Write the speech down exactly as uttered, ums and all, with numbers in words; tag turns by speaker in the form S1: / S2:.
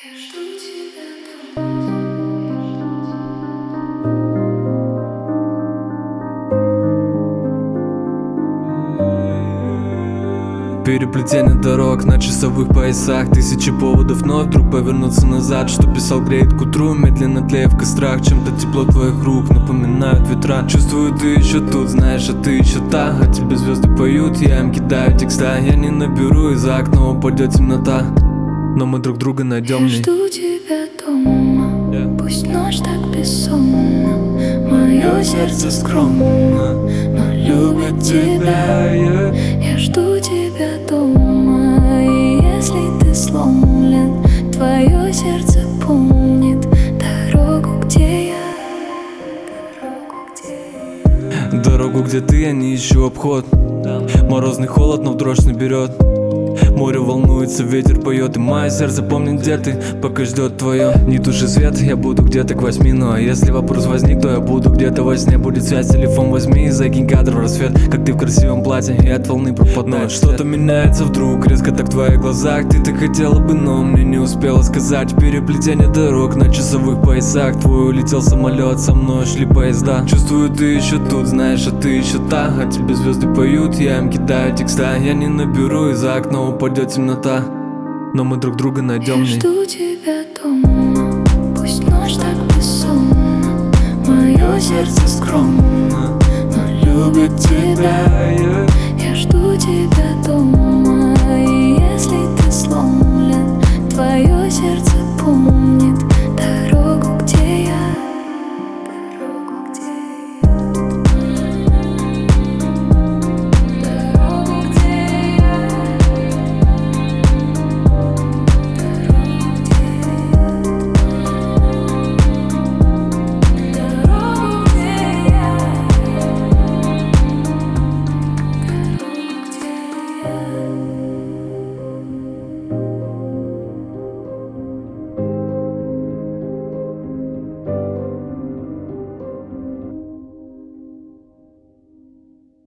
S1: Я жду тебя дома.
S2: Переплетение дорог на часовых поясах, тысячи поводов вновь вдруг повернуться назад. Что писал, греет к утру, медленно тлея в кострах. Чем-то тепло твоих рук напоминают ветра. Чувствую, ты еще тут, знаешь, а ты еще та. А тебе звезды поют, я им кидаю текста. Я не наберу, и за окном упадет темнота, но мы друг друга найдем.
S1: Я жду тебя дома, yeah. Пусть ночь так бессонна, мое сердце скромно, но любит тебя, yeah. Я жду тебя дома, и если ты сломлен, твое сердце помнит дорогу, где я, дорогу, где я.
S2: Дорогу, где ты, я не ищу обход. Морозный холод, но в дрожь наберет. Море волнуется, ветер поет, и мое сердце помнит, где ты, пока ждет твое. Не туши свет, я буду где-то к восьми. Ну а если вопрос возник, то я буду где-то во сне. Будет связь, телефон возьми и закинь кадр в рассвет. Как ты в красивом платье, и от волны пропадает. Что-то меняется вдруг, резко так в твоих глазах. Ты так хотела бы, но мне не успела сказать. Переплетение дорог на часовых поясах. Твой улетел самолет, со мной шли поезда. Чувствую, ты еще тут, знаешь, а ты еще та. А тебе звезды поют, я им кидаю текста. Я не наберу, и за окном упадет темнота, но мы друг друга найдем.
S1: Я жду тебя дома, пусть ночь так бессонна, мое сердце скромно, но любит тебя, yeah. Я жду тебя дома, и если ты сломлен, твое сердце помнит дорогу.